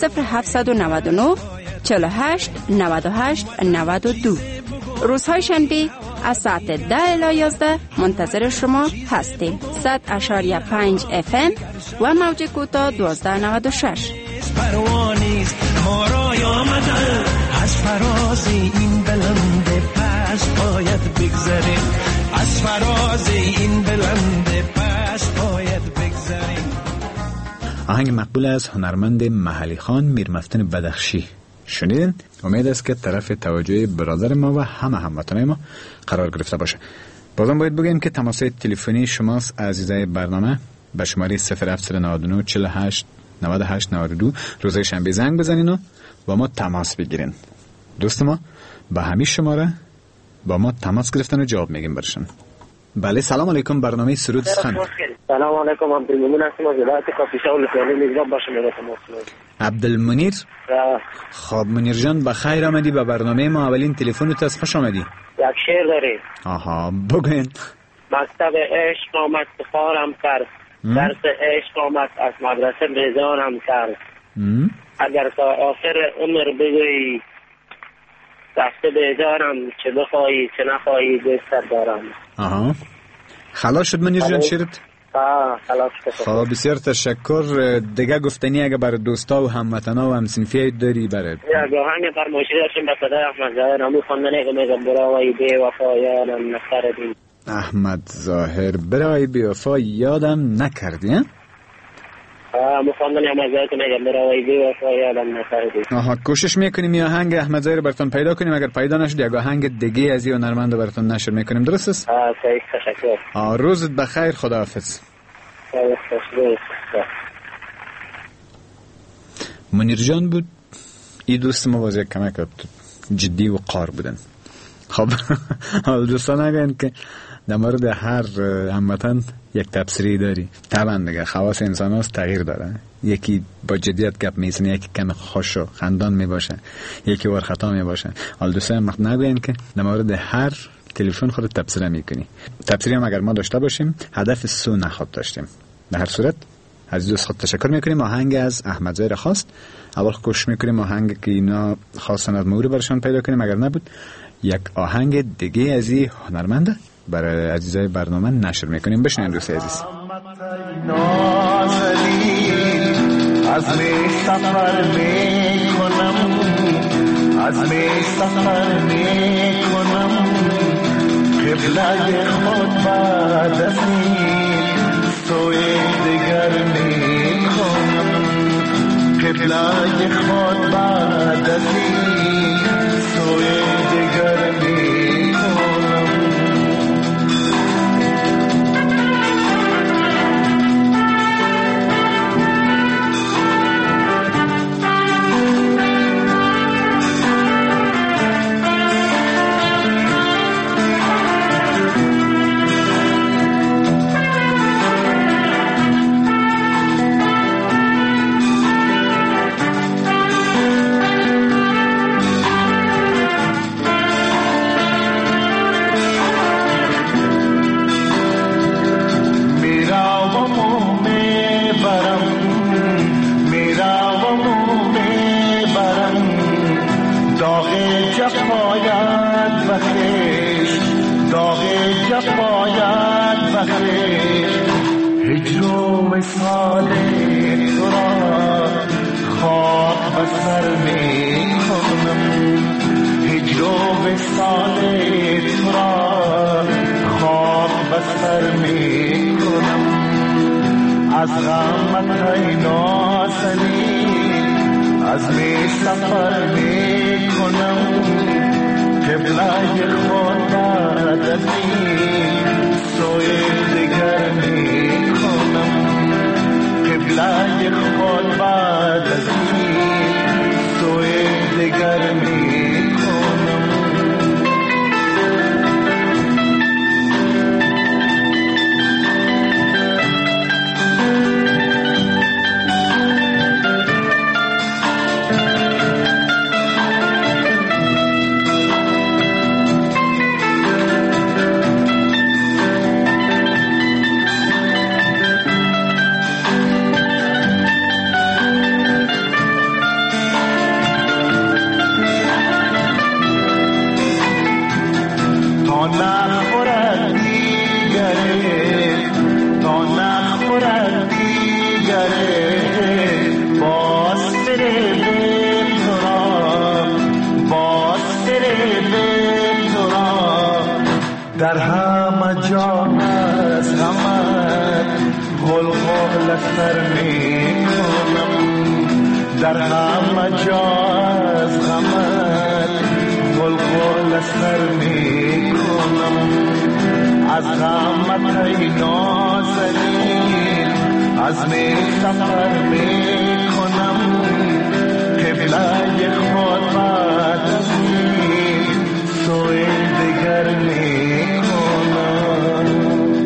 0799 48 98 92. روزهای شنبه از ساعت 10 الی 11 منتظر شما هستیم. 100.5 FM و موج کوتاه 1296. پروانیست ما رای آمده، از فراز این بلند پس باید بگذریم، از فراز این بلند پس باید بگذریم. آهنگ مقبول از هنرمند محلی خان میرمفتن بدخشی شنیدین؟ امید است که طرف توجه برادر ما و همه هموطنان ما قرار گرفته باشه. بازم باید بگیم که تماس تلفنی شماست عزیزای برنامه به شماره 0799 48 98 92 روز شنبه زنگ بزنین و با ما تماس بگیرین. دوست ما به همین شماره با ما تماس گرفتن و جواب میگیم برشن. بله سلام علیکم، برنامه سرود سخن. سلام علیکم، عبدالمنیر هستم از ولایت کافی شاول فعلی میگم باشم تماس. عبدالمنیر؟ خب منیر جان بخیر آمدی به برنامه ما. اولین تلفنت از خوش آمدی. یک شعر داری. آها بگوین. مکتب عشق آمد سفارم کرد، درس عشق آمد از مدرسه بیزارم کرد. اگر تا آخر عمر بگویی دسته بیزارم، چه بخواهی چه نخواهی دوست دارم. آها خلاص شد منیر جان شعرت؟ خلاص شد. خب بسیار تشکر. دیگه گفتنی اگه برای دوستا و هموطنا و همسنفی داری برات؟ یک آهنگ فرمایشی داشتیم به صدای احمد ظاهر، همون خواندنی که میگم برای بی وفا یادم نکردی. احمد ظاهر برای بی وفا یادم نکردی؟ مخواندنی احمد ظاهر که میگم برای بی وفا یادم نکردی. آها کوشش میکنیم یه آهنگ احمد ظاهر براتون پیدا کنیم. اگر پیدا نشد یک آهنگ دیگه از این هنرمند براتون نشر میکنیم. درست است؟ صحیح، تشکر. روزت بخیر، خداحافظ. منیر جان بود این دوست ما واضح کمک جدی و قار بودن. خب دوستان اگر که در مورد هر هموطن یک تبصری داری، طبعا دیگه خواص انسان هاست تغییر داره. یکی با جدیت گپ میزنه، یکی کم خوش و خندان میباشه، یکی ور خطا میباشه. حال دوستان وقت نگوین که در مورد هر تلفن خود تبصره میکنی. تبصری هم اگر ما داشته باشیم هدف سو نخواد داشتیم. در هر صورت از دوست خود تشکر میکنیم. آهنگ از احمد ظاهر خواست. اول کوشش میکنیم آهنگ که اینا خواستن از مورد برشان پیدا کنیم. اگر نبود یک آهنگ دیگه از این هنرمنده برای عزیزای برنامه نشر میکنیم. بشنین دوست عزیز. از می سفر میکنم، از می سفر میکنم، قبله خود بعد از این سوی دیگر میکنم، قبله خود بعد از این سوی دیگر میکنم. از غمت های نازنی از می سفر می کنم قبله خود بعد از این سوی نخورد دیگره تا نخورد دیگره باز بره به تو را باز بره به تو را در همه جا از غمت غلغل سر می کنم در همه جا از غمت غلغل سر می کنم از غمت ای نازنین از می سفر می کنم قبله خود بعد سوی دیگر می کنم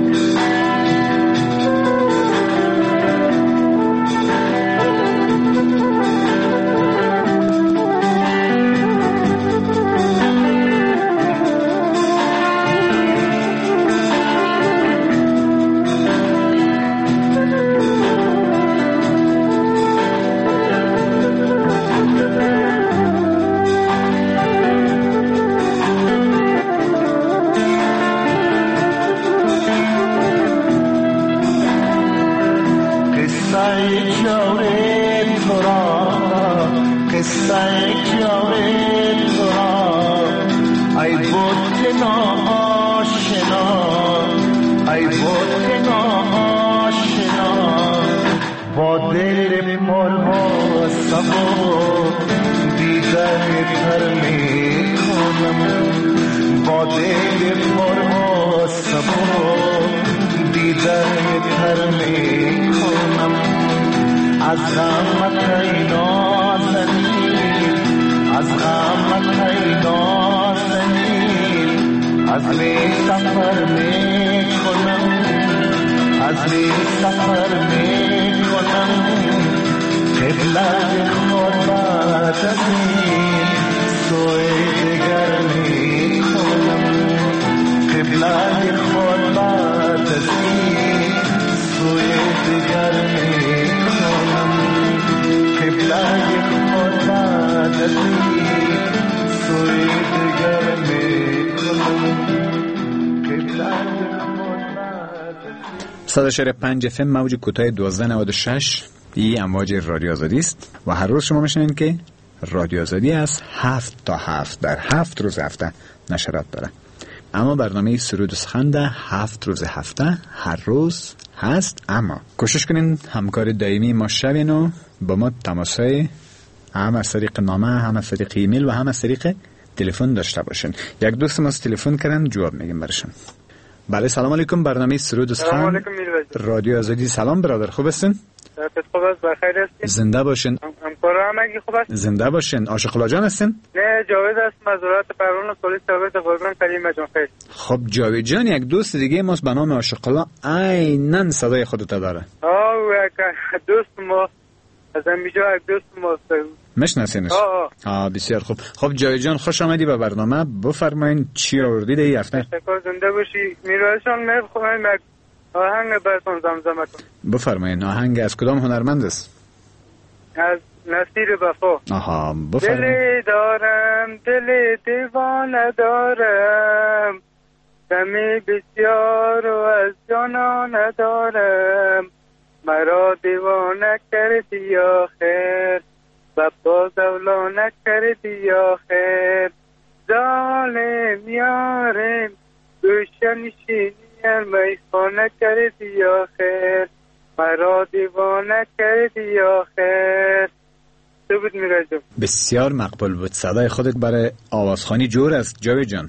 صدا شهر 5 FM موج کوتاه 1296 این امواج رادیو آزادی است و هر روز شما میشنین که رادیو آزادی از 7 تا 7 در 7 روز هفته نشرات داره. اما برنامه سرود و سخن 7 روز هفته هر روز هست، اما کوشش کنین همکار دائمی ما شوین و با ما تماسای هم از طریق نامه، هم از طریق ایمیل و هم از طریق تلفن داشته باشین. یک دوست ما تلفن کردن جواب میگیم برشون. بله سلام علیکم، برنامه سرود و سخن رادیو آزادی. سلام برادر، خوب هستین؟ خوب است، بخیر هستین؟ زنده باشین. همکارا همگی خوب است؟ زنده باشین. عاشق الله جان هستین؟ نه، جاوید است، مزارات پروان پلیس جاوید قربان کریم جان خیر. خب جاوید جان یک دوست دیگه ماست به نام عاشق الله، عیناً صدای خودت داره. یک دوست ما از اینجا، یک دوست ما مشناسینش؟ بسیار خوب. خب جاوید جان خوش آمدی به برنامه. بفرمایید چی آوردید این هفته؟ تشکر، زنده باشی. میرایشان میخوایم یک آهنگ براتون زمزمه کنم. بفرمایید. آهنگ از کدام هنرمند است؟ از نصیر وفا. بفرمایید. دل دارم، دل دیوانه دارم، غمی بسیار و از جانانه دارم، مرا دیوانه کردی آخر و باز اولانه کردی آخر، ظالم یارم گوشه نشینی میخانه کردی آخر، مرا دیوانه کردی آخر. تو بود میراجم. بسیار مقبول بود. صدای خودت برای آوازخوانی جور است جاوید جان.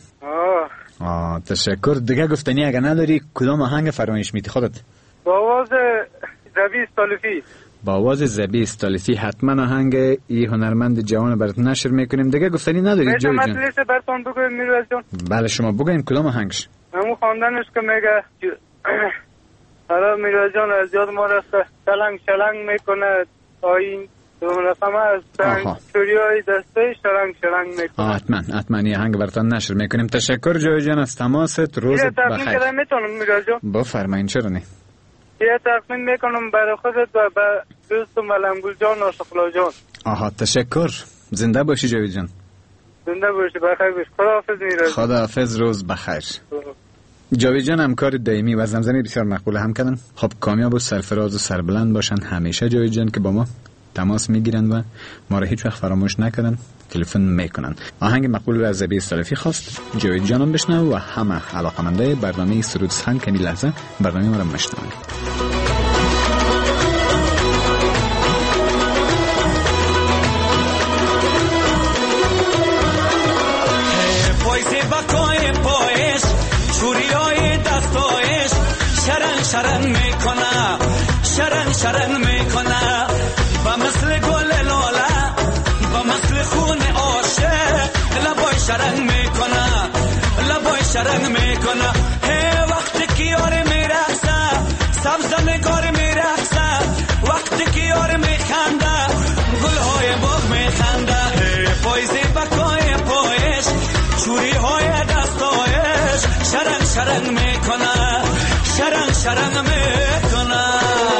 تشکر. دیگه گفتنی اگه نداری کدام آهنگ فرمایش میدی خودت؟ با آواز زبی استالفی. با آواز زبی استالفی حتما آهنگ این هنرمند جوان برات نشر میکنیم. دیگه گفتنی نداری جاوید جان؟ مطلب براتون بگویم میراجم. بله شما بگوین کدام آهنگش؟ همون خواندنش که میگه حالا میراج جان از یاد ما رفته، شلنگ شلنگ میکنه آین دوم رقم از چوریای دسته شلنگ میکنه. حتما یه آهنگ براتون نشر میکنیم. تشکر جاوید جان از تماست. روز بخیر. میتونم میراج جان؟ بفرمایید. چرا نه؟ یه تقدیم میکنم برای خودت و برای دوستم علمگل جان عاشق الله جان. تشکر. زنده باشی جاوید جان. زنده باشی، بخیر باشی. خداحافظ میرازی. خداحافظ، روز بخیر. جاوید جان همکار دائمی و زمزمه بسیار مقبول هم کردن. خب کامیاب و سرفراز و سربلند باشن همیشه جاوید جان که با ما تماس میگیرن و ما را هیچ وقت فراموش نکردن، تلفن میکنن. آهنگ مقبول از زبی سلفی خواست جاوید جانم بشنو و همه علاقمنده برنامه سرود سخن کمی لحظه برنامه ما را مشنون. شرن میکنه شرن میکنه با مثل گل لاله با مثل خون عاشق لبای شرن میکنه هی وقتی که یار میرقصه سبز نگار میرقصه وقتی که یار میخنده گلهای باغ میخنده هی پایزی بکای پایش چوری های دستایش شرن میکنه شرن میکنه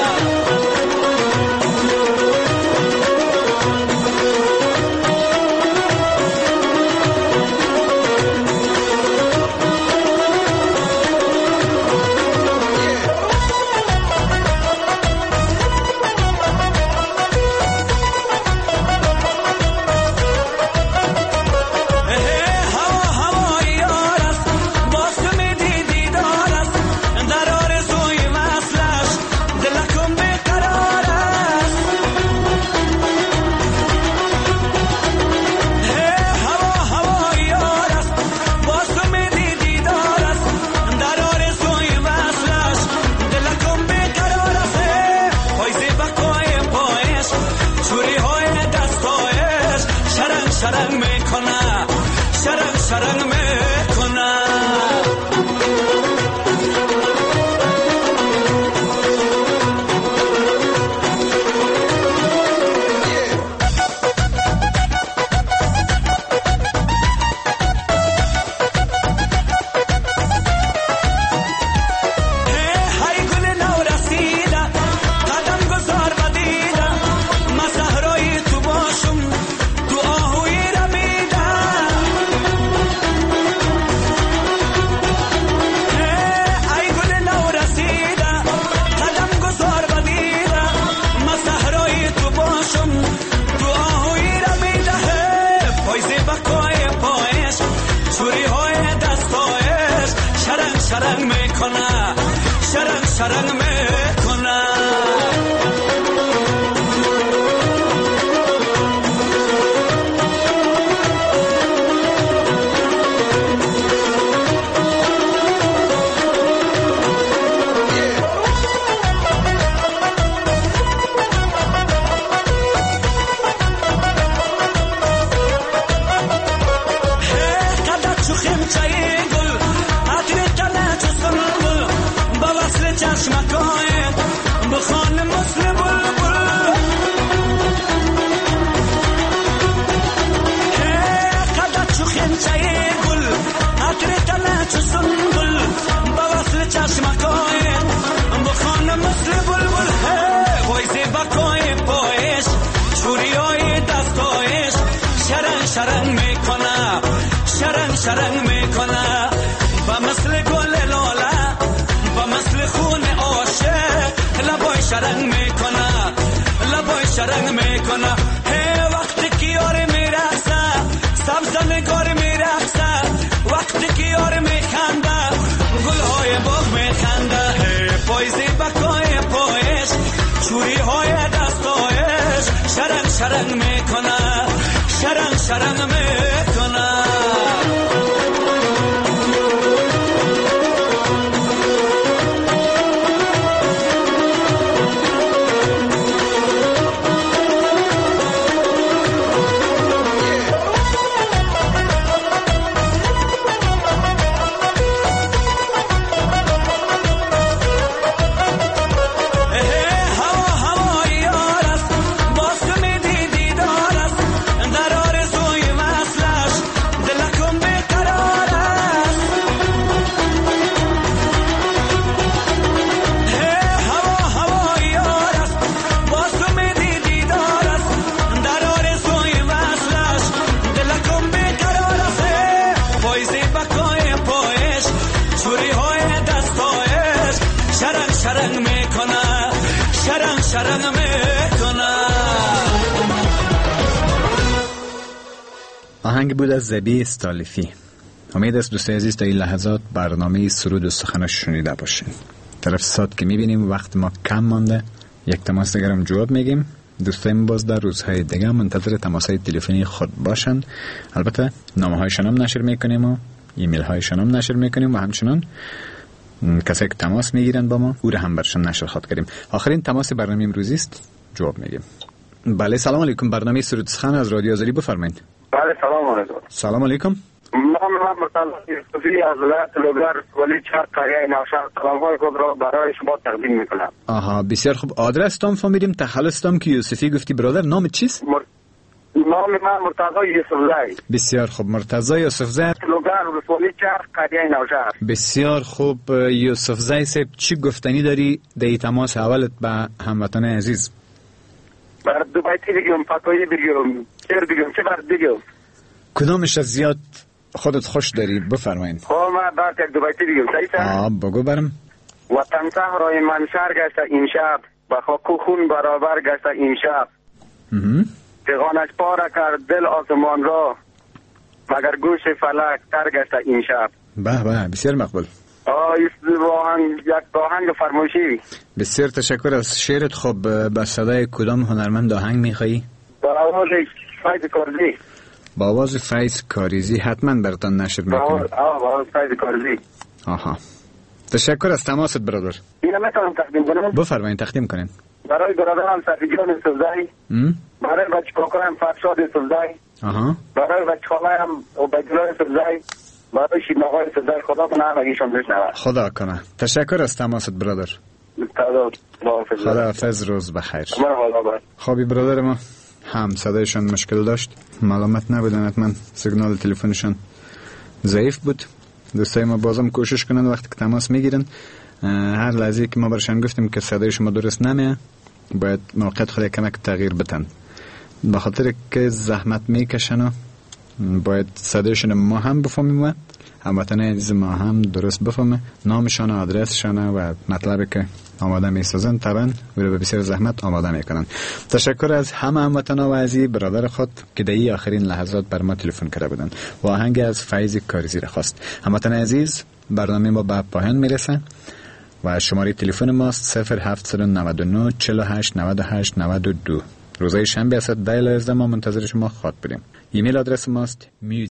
شرن میکنه با مثل گل لاله با مثل خون عاشق لبای شرن میکنه هی وقتی که یار میرقصه سبز نگار میرقصه وقتی که یار میخنده گلهای باغ میخنده هی پایزی بکای پایش چوری های دستایش شرن میکنه شرن میکنه دل آهنگ بود از زبی استالیفی. امید است دوستای عزیز تا این لحظات برنامه سرود و سخنش شنیده باشین. طرف ساعت که میبینیم وقت ما کم مانده، یک تماس دیگر هم جواب میگیم. دوستایم باز در روزهای دیگه منتظر تماسهای تلفنی خود باشند. البته نامه هایشان هم نشر میکنیم و ایمیل هایشان هم نشر میکنیم و همچنان کسایی که تماس میگیرن با ما او را هم برشان نشر خواهد کردیم. آخرین تماس برنامه امروزی است، جواب میگیم. بله سلام علیکم، برنامه سرود سخن از رادیو آزادی بفرمایید. بله سلام علیکم. سلام علیکم. من مرتضی یوسفی از ولایت لوگر ولی چهار قریه نوشهر سلام‌های خود را برای شما تقدیم میکنم. آها بسیار خوب. آدرس تام فهمیدیم، تخلص تام که یوسفی گفتی برادر، نام چیست؟ نام من مرتضی یوسفزی. بسیار خوب، مرتضی یوسفزی، لوگر ولسوالی چهار قریه نوشهر. بسیار خوب. یوسفزی صاحب چی گفتنی داری در تماس اولت با هموطن عزیز؟ بر دوبایتی بگم، پاکویی بگم، چیر بگم، چه بر بگم؟ کدامش از زیاد خودت خوش داری؟ بفرمایید. خب من بعد یک دوبایتی بگم، صحیح؟ بگو برم. وطن صحرای من شهر گشته این شب، با خاک و خون برابر گشته این شب. تغانش پاره کرد دل آسمان را، مگر گوش فلک تر گشته این شب. به به، بسیار مقبول. یک آهنگ فرمایشی. بسیار تشکر از شعرت. خب با صدای کدام هنرمند آهنگ میخوایی؟ با آواز فیض کارزی. با آواز فیض کاریزی حتما براتان نشر میکنیم. با آواز فیض کارزی. آها تشکر از تماست برادر. اینو میتونم تقدیم کنم؟ بفرمایید تقدیم کنین. برای برادرم صفیجان یوسفزی، برای بچه کاکایم فرشاد یوسفزی، برای بچه خاله‌ام عبیدالله یوسفزی، برای شیرناغای یوسفزی. خدا کنه همگیشون بشنود. خدا کنه. تشکر از تماست برادر. خدا حافظ، روز بخیر. خوابی برادر ما هم صدایشان مشکل داشت، ملامت نبودن، حتما سیگنال تلفنشان ضعیف بود. دوستای ما بازم کوشش کنن وقتی که تماس میگیرن، هر لحظه که ما برشان گفتیم که صدای شما درست نمیه باید موقعیت خود کمک تغییر بدن، به خاطر که زحمت میکشن و باید صدایشون ما هم بفهمیم و هموطن عزیز ما هم درست بفهمه نامشان و آدرسشان و مطلبی که آماده میسازن طبعا او رو به بسیار زحمت آماده میکنن. تشکر از همه هموطن و عزیز برادر خود که در این آخرین لحظات بر ما تلفن کرده بودن و آهنگ از فیض کاریزی را خواست. هموطن عزیز برنامه ما به پایان میرسه و شماره تلفن ماست 0799 48 98 92. روزهای شنبه است 10 ما منتظر شما خواهد بودیم. ایمیل آدرس ماست